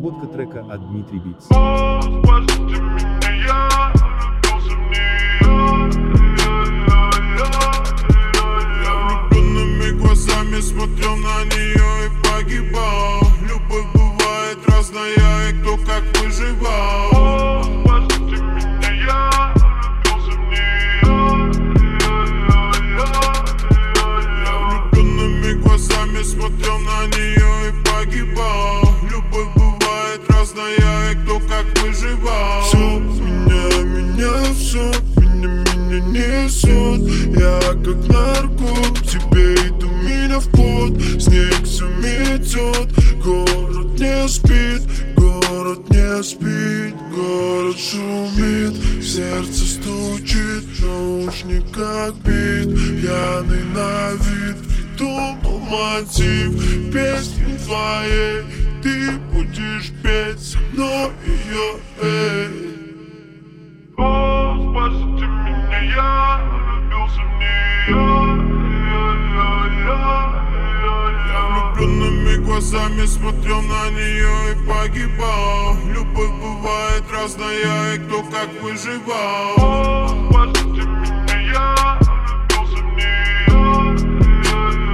Разработка трека от Дмитрий Битс. Спасите меня, я влюбился в нее. Я влюбленными глазами смотрел на нее и погибал. Любовь бывает разная, и кто как выживал. Спасите меня, я влюбился в нее. Я влюбленными глазами смотрел на нее и погибал. Любовь бывает разная, и кто как выживал. Все меня, все меня несет. Я как наркот, к тебе иду меня в пот. Снег все метет, город не спит, город не спит, город шумит, сердце стучит, в наушниках бит, пьяный на вид, придумал мотив песни твоей. Ты будешь петь со мной ее, эй. О, спасите меня, я влюбился в нее. Я влюбленными глазами смотрел на нее и погибал. Любовь бывает разная, и кто как выживал. О, спасите меня, я влюбился в нее.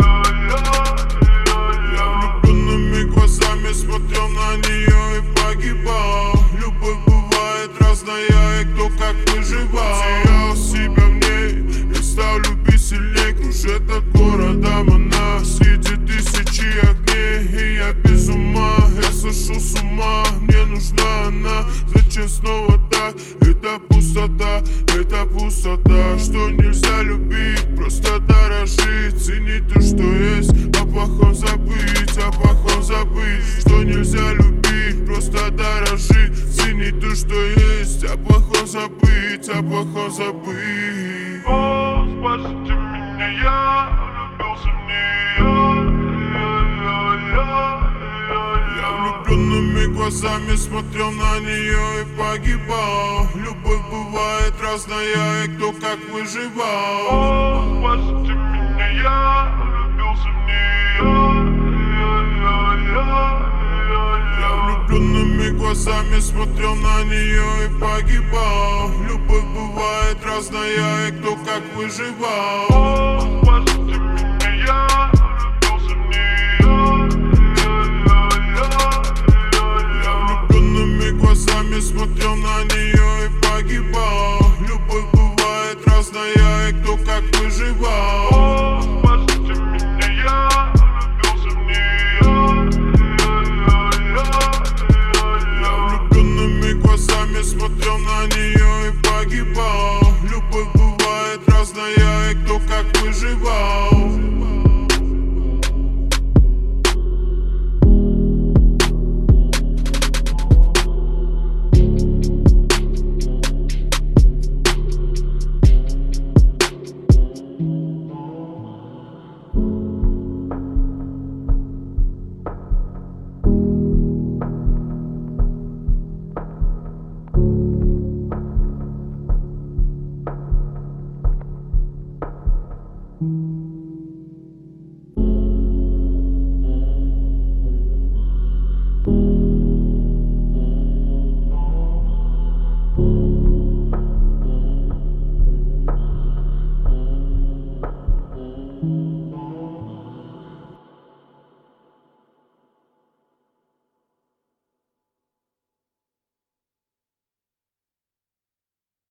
Я влюбленными глазами смотрел на нее и погибал. Любовь бывает разная, и кто как выживал. Терял себя в ней и стал любить сильней. Кружит от города она среди тысячи огней. И я без ума, я сошел с ума. Мне нужна она, зачем снова так? Это пустота, что нельзя любить, просто дорожить. Ценить то, что есть, о плохом забыть, что нельзя любить, просто дорожить. Ценить то, что есть, о плохом забыть, О, спасите меня, я влюбился в нее. Я влюбленными глазами смотрел на нее и погибал. Любовь бывает разная, и кто как выживал. О, спасите меня, я влюбился в нее. Я влюбленными глазами смотрел на нее и погибал. Любовь бывает разная, и кто как выживал. О, спасите меня, я влюбился в нее. Я влюбленными глазами смотрел на нее